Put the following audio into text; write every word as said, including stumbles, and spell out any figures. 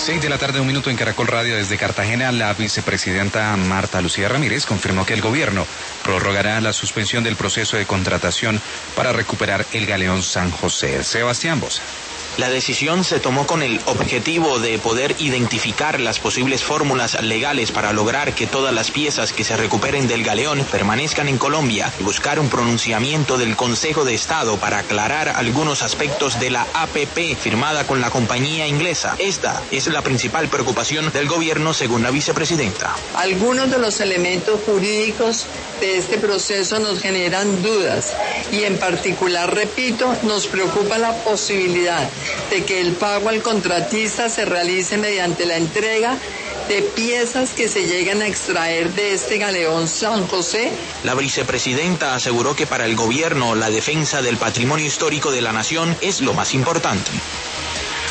Seis de la tarde, un minuto en Caracol Radio. Desde Cartagena, la vicepresidenta Marta Lucía Ramírez confirmó que el gobierno prorrogará la suspensión del proceso de contratación para recuperar el galeón San José. Sebastián Boza. La decisión se tomó con el objetivo de poder identificar las posibles fórmulas legales para lograr que todas las piezas que se recuperen del galeón permanezcan en Colombia y buscar un pronunciamiento del Consejo de Estado para aclarar algunos aspectos de la A P P firmada con la compañía inglesa. Esta es la principal preocupación del gobierno, según la vicepresidenta. Algunos de los elementos jurídicos de este proceso nos generan dudas y en particular, repito, nos preocupa la posibilidad de que el pago al contratista se realice mediante la entrega de piezas que se llegan a extraer de este galeón San José. La vicepresidenta aseguró que para el gobierno la defensa del patrimonio histórico de la nación es lo más importante.